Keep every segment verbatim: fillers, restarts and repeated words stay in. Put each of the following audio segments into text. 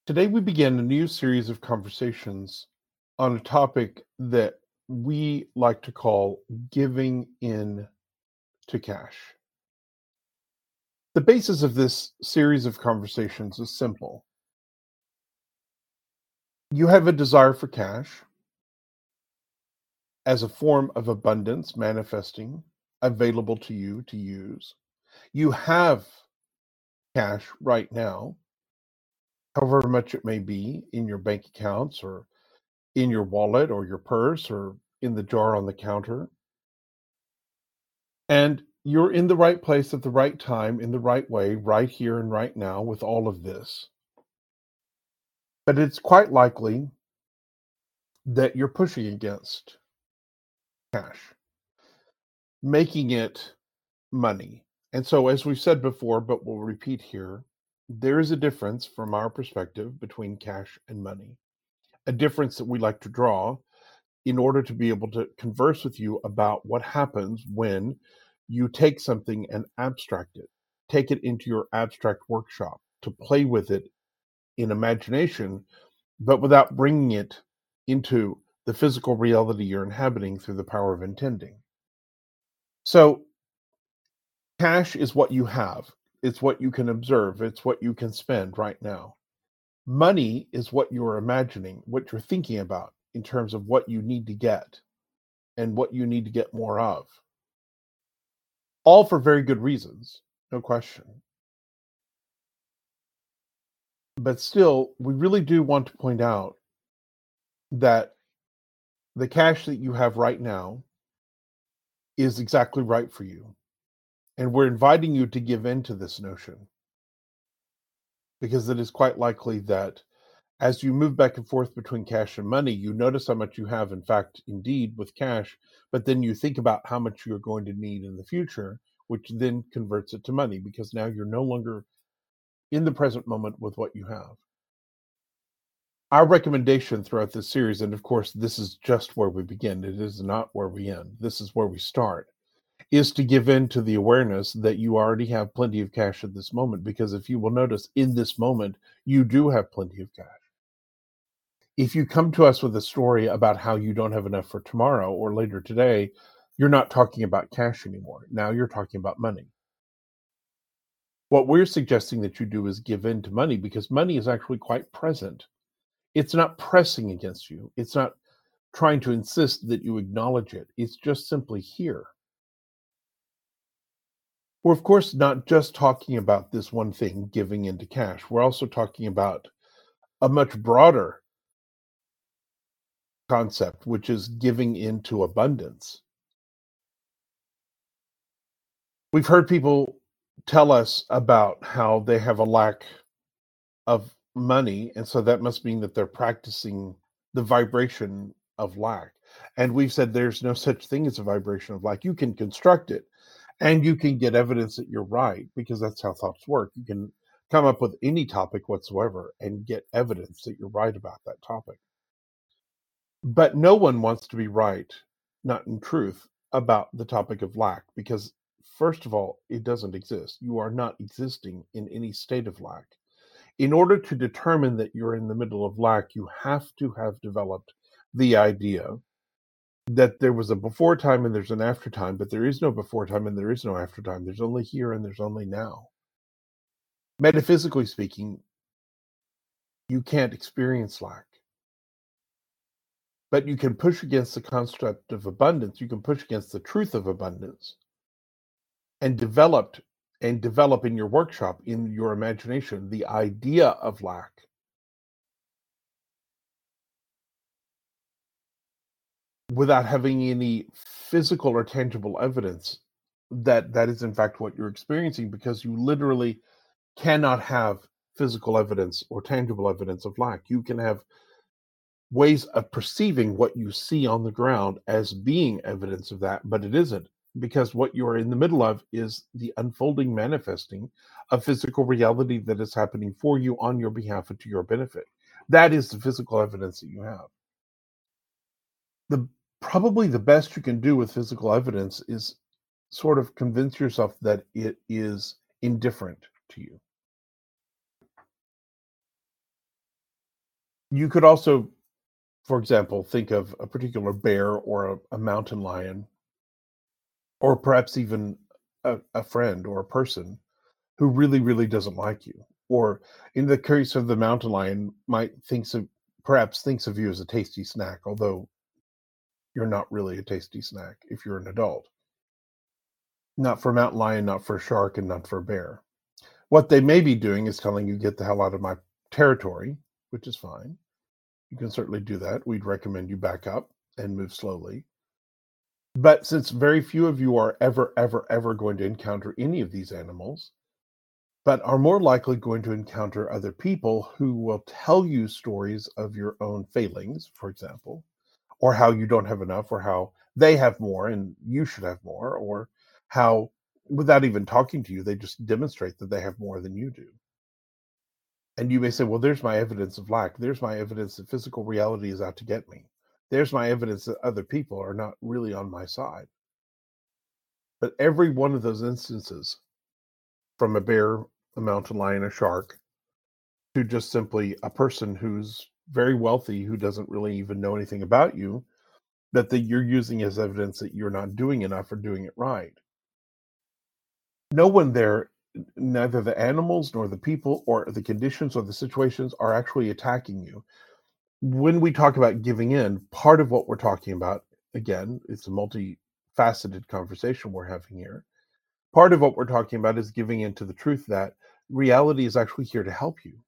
Today, we begin a new series of conversations on a topic that we like to call giving in to cash. The basis of this series of conversations is simple. You have a desire for cash as a form of abundance manifesting available to you to use. You have cash right now, however much it may be, in your bank accounts or in your wallet or your purse or in the jar on the counter. And you're in the right place at the right time, in the right way, right here and right now with all of this. But it's quite likely that you're pushing against cash, making it money. And so, as we've said before, but we'll repeat here, there is a difference from our perspective between cash and money, a difference that we like to draw in order to be able to converse with you about what happens when you take something and abstract it, take it into your abstract workshop to play with it in imagination, but without bringing it into the physical reality you're inhabiting through the power of intending. So, cash is what you have, it's what you can observe, it's what you can spend right now. Money is what you're imagining, what you're thinking about in terms of what you need to get and what you need to get more of. All for very good reasons, no question. But still, we really do want to point out that the cash that you have right now is exactly right for you. And we're inviting you to give in to this notion because it is quite likely that as you move back and forth between cash and money, you notice how much you have, in fact, indeed, with cash, but then you think about how much you're going to need in the future, which then converts it to money because now you're no longer in the present moment with what you have. Our recommendation throughout this series, and of course, this is just where we begin, it is not where we end, this is where we start, is to give in to the awareness that you already have plenty of cash at this moment. Because if you will notice, in this moment, you do have plenty of cash. If you come to us with a story about how you don't have enough for tomorrow or later today, you're not talking about cash anymore. Now you're talking about money. What we're suggesting that you do is give in to money because money is actually quite present. It's not pressing against you. It's not trying to insist that you acknowledge it. It's just simply here. We're, of course, not just talking about this one thing, giving into cash. We're also talking about a much broader concept, which is giving into abundance. We've heard people tell us about how they have a lack of money, and so that must mean that they're practicing the vibration of lack. And we've said there's no such thing as a vibration of lack. You can construct it, and you can get evidence that you're right, because that's how thoughts work. You can come up with any topic whatsoever and get evidence that you're right about that topic. But no one wants to be right, not in truth, about the topic of lack, because first of all, it doesn't exist. You are not existing in any state of lack. In order to determine that you're in the middle of lack, you have to have developed the idea that there was a before time and there's an after time, but there is no before time and there is no after time. There's only here and there's only now. Metaphysically speaking, you can't experience lack. But you can push against the concept of abundance. You can push against the truth of abundance and develop and develop in your workshop, in your imagination, the idea of lack. Without having any physical or tangible evidence that that is in fact what you're experiencing, because you literally cannot have physical evidence or tangible evidence of lack. You can have ways of perceiving what you see on the ground as being evidence of that, but it isn't, because what you are in the middle of is the unfolding manifesting of physical reality that is happening for you on your behalf and to your benefit. That is the physical evidence that you have. The probably the best you can do with physical evidence is sort of convince yourself that it is indifferent to you. You could also, for example, think of a particular bear or a, a mountain lion, or perhaps even a, a friend or a person who really, really doesn't like you. Or in the case of the mountain lion, might thinks of perhaps thinks of you as a tasty snack, although you're not really a tasty snack if you're an adult. Not for a mountain lion, not for a shark, and not for a bear. What they may be doing is telling you, get the hell out of my territory, which is fine. You can certainly do that. We'd recommend you back up and move slowly. But since very few of you are ever, ever, ever going to encounter any of these animals, but are more likely going to encounter other people who will tell you stories of your own failings, for example, or how you don't have enough, or how they have more and you should have more, or how, without even talking to you, they just demonstrate that they have more than you do. And you may say, well, there's my evidence of lack. There's my evidence that physical reality is out to get me. There's my evidence that other people are not really on my side. But every one of those instances, from a bear, a mountain lion, a shark, to just simply a person who's very wealthy, who doesn't really even know anything about you, that the, you're using as evidence that you're not doing enough or doing it right. No one there, neither the animals nor the people or the conditions or the situations, are actually attacking you. When we talk about giving in, part of what we're talking about, again, it's a multifaceted conversation we're having here. Part of what we're talking about is giving in to the truth that reality is actually here to help you.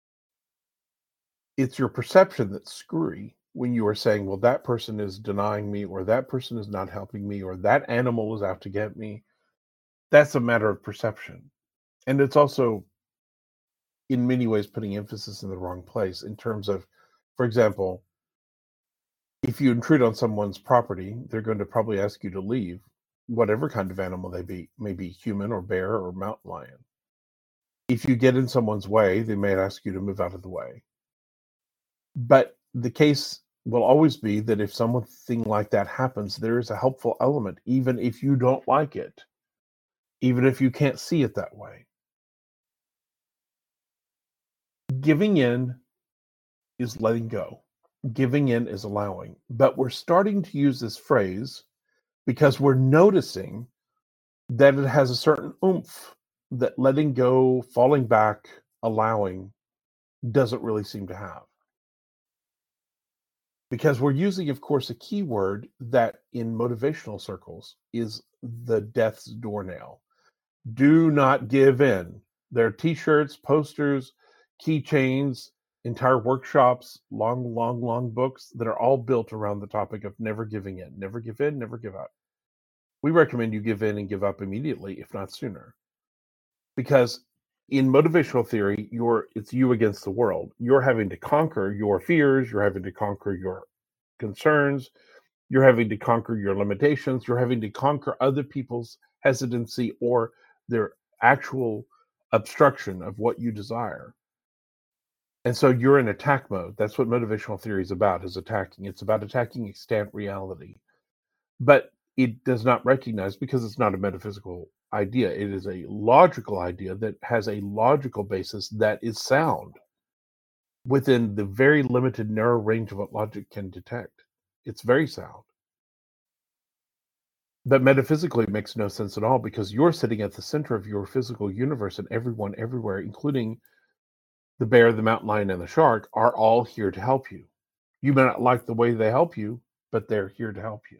It's your perception that's screwy when you are saying, well, that person is denying me, or that person is not helping me, or that animal is out to get me. That's a matter of perception. And it's also, in many ways, putting emphasis in the wrong place in terms of, for example, if you intrude on someone's property, they're going to probably ask you to leave, whatever kind of animal they be, maybe human or bear or mountain lion. If you get in someone's way, they may ask you to move out of the way. But the case will always be that if something like that happens, there is a helpful element, even if you don't like it, even if you can't see it that way. Giving in is letting go. Giving in is allowing. But we're starting to use this phrase because we're noticing that it has a certain oomph that letting go, falling back, allowing doesn't really seem to have. Because we're using, of course, a keyword that in motivational circles is the death's doornail. Do not give in. There are t-shirts, posters, keychains, entire workshops, long, long, long books that are all built around the topic of never giving in. Never give in, never give up. We recommend you give in and give up immediately, if not sooner. Because in motivational theory, you're it's you against the world. You're having to conquer your fears, you're having to conquer your concerns, you're having to conquer your limitations, you're having to conquer other people's hesitancy or their actual obstruction of what you desire. And so you're in attack mode. That's what motivational theory is about, is attacking. It's about attacking extant reality. But it does not recognize, because it's not a metaphysical idea, it is a logical idea that has a logical basis that is sound within the very limited, narrow range of what logic can detect. It's very sound. But metaphysically, it makes no sense at all, because you're sitting at the center of your physical universe, and everyone everywhere, including the bear, the mountain lion, and the shark, are all here to help you. You may not like the way they help you, but they're here to help you.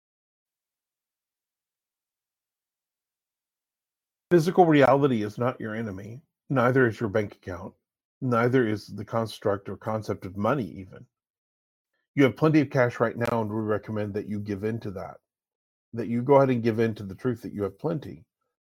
Physical reality is not your enemy. Neither is your bank account. Neither is the construct or concept of money, even. You have plenty of cash right now, and we recommend that you give in to that. That you go ahead and give in to the truth that you have plenty.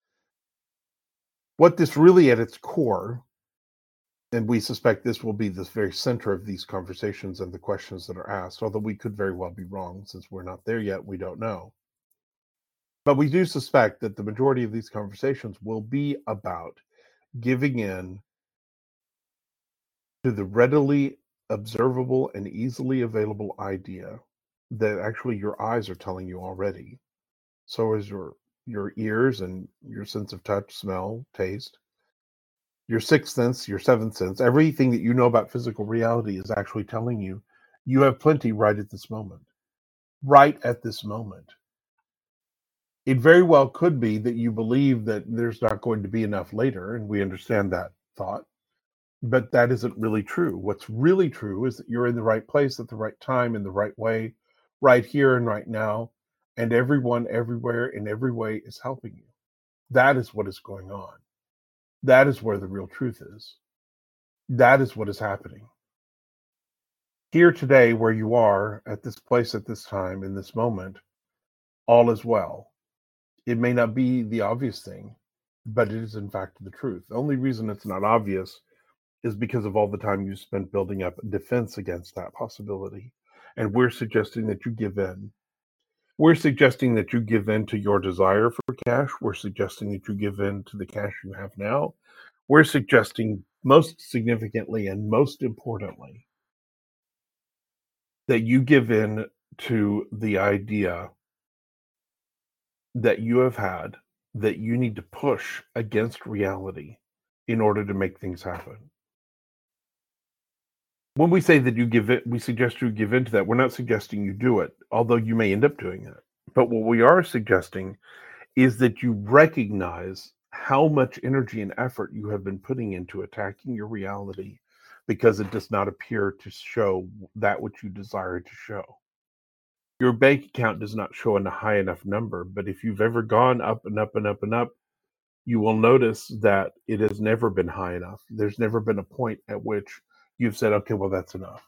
What this really at its core, and we suspect this will be the very center of these conversations and the questions that are asked, although we could very well be wrong since we're not there yet, we don't know. But we do suspect that the majority of these conversations will be about giving in to the readily observable and easily available idea that actually your eyes are telling you already. So is your your ears and your sense of touch, smell, taste. Your sixth sense, your seventh sense, everything that you know about physical reality is actually telling you you have plenty right at this moment. Right at this moment. It very well could be that you believe that there's not going to be enough later, and we understand that thought, but that isn't really true. What's really true is that you're in the right place at the right time, in the right way, right here and right now, and everyone, everywhere, in every way is helping you. That is what is going on. That is where the real truth is. That is what is happening. Here today, where you are, at this place, at this time, in this moment, all is well. It may not be the obvious thing, but it is in fact the truth. The only reason it's not obvious is because of all the time you spent building up defense against that possibility. And we're suggesting that you give in. We're suggesting that you give in to your desire for cash. We're suggesting that you give in to the cash you have now. We're suggesting, most significantly and most importantly, that you give in to the idea that you have had that you need to push against reality in order to make things happen. When we say that you give it, we suggest you give into that. We're not suggesting you do it, although you may end up doing it. But what we are suggesting is that you recognize how much energy and effort you have been putting into attacking your reality because it does not appear to show that which you desire to show. Your bank account does not show a high enough number, but if you've ever gone up and up and up and up, you will notice that it has never been high enough. There's never been a point at which you've said, okay, well, that's enough.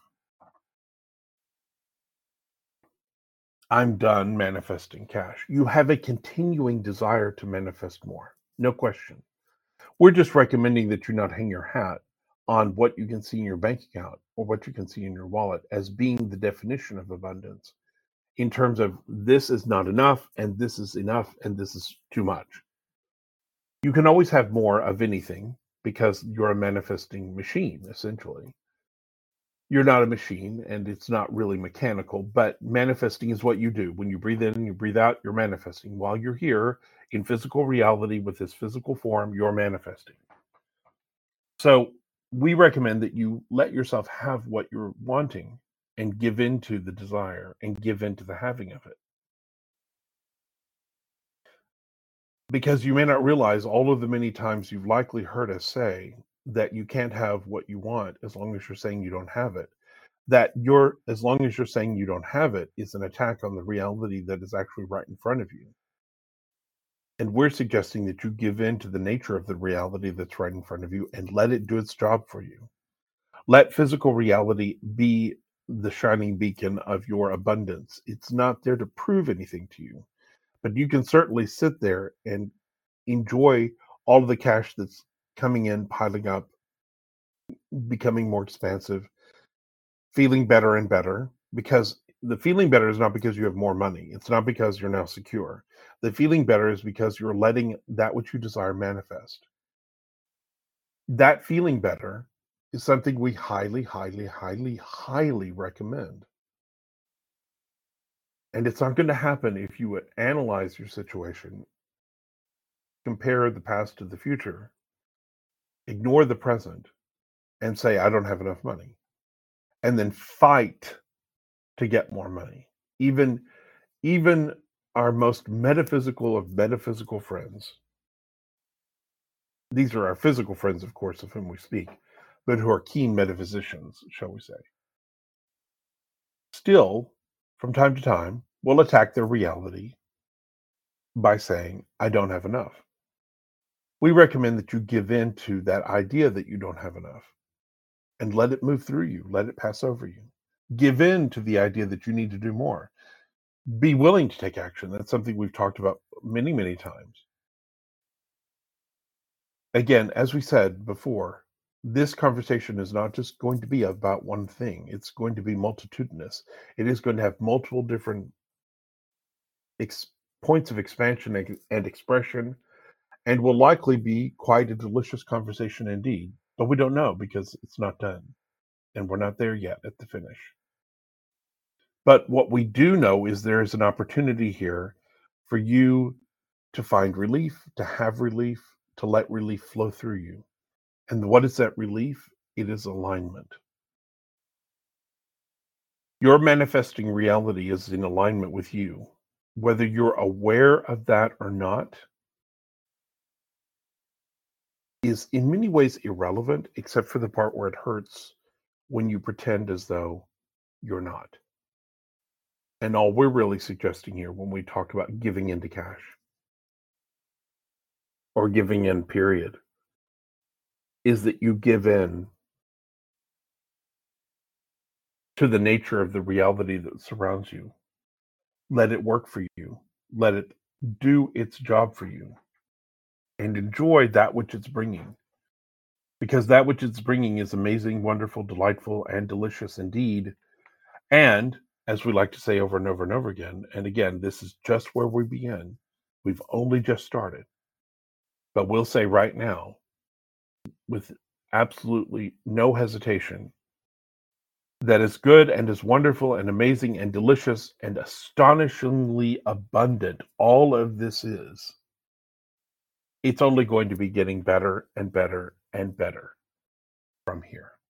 I'm done manifesting cash. You have a continuing desire to manifest more. No question. We're just recommending that you not hang your hat on what you can see in your bank account or what you can see in your wallet as being the definition of abundance, in terms of this is not enough and this is enough and this is too much. You can always have more of anything because you're a manifesting machine, essentially. You're not a machine and it's not really mechanical, but manifesting is what you do. When you breathe in and you breathe out, you're manifesting. While you're here in physical reality with this physical form, you're manifesting. So we recommend that you let yourself have what you're wanting and give in to the desire and give in to the having of it. Because you may not realize all of the many times you've likely heard us say that you can't have what you want as long as you're saying you don't have it. That you're, as long as you're saying you don't have it, is an attack on the reality that is actually right in front of you. And we're suggesting that you give in to the nature of the reality that's right in front of you and let it do its job for you. Let physical reality be the shining beacon of your abundance. It's not there to prove anything to you, but you can certainly sit there and enjoy all of the cash that's coming in, piling up, becoming more expansive, feeling better and better, because the feeling better is not because you have more money. It's not because you're now secure. The feeling better is because you're letting that which you desire manifest. That feeling better is something we highly, highly, highly, highly recommend. And it's not going to happen if you would analyze your situation, compare the past to the future, ignore the present, and say, I don't have enough money, and then fight to get more money. Even, even our most metaphysical of metaphysical friends, these are our physical friends, of course, of whom we speak, but who are keen metaphysicians, shall we say, still, from time to time, will attack their reality by saying, I don't have enough. We recommend that you give in to that idea that you don't have enough and let it move through you, let it pass over you. Give in to the idea that you need to do more. Be willing to take action. That's something we've talked about many, many times. Again, as we said before, this conversation is not just going to be about one thing. It's going to be multitudinous. It is going to have multiple different ex- points of expansion and, and expression, and will likely be quite a delicious conversation indeed. But we don't know because it's not done, and we're not there yet at the finish. But what we do know is there is an opportunity here for you to find relief, to have relief, to let relief flow through you. And what is that relief? It is alignment. Your manifesting reality is in alignment with you. Whether you're aware of that or not is in many ways irrelevant, except for the part where it hurts when you pretend as though you're not. And all we're really suggesting here when we talk about giving into cash or giving in, period, is that you give in to the nature of the reality that surrounds you. Let it work for you. Let it do its job for you. And enjoy that which it's bringing. Because that which it's bringing is amazing, wonderful, delightful, and delicious indeed. And, as we like to say over and over and over again, and again, this is just where we begin. We've only just started. But we'll say right now, with absolutely no hesitation, that is good and is wonderful and amazing and delicious and astonishingly abundant all of this is, it's only going to be getting better and better and better from here.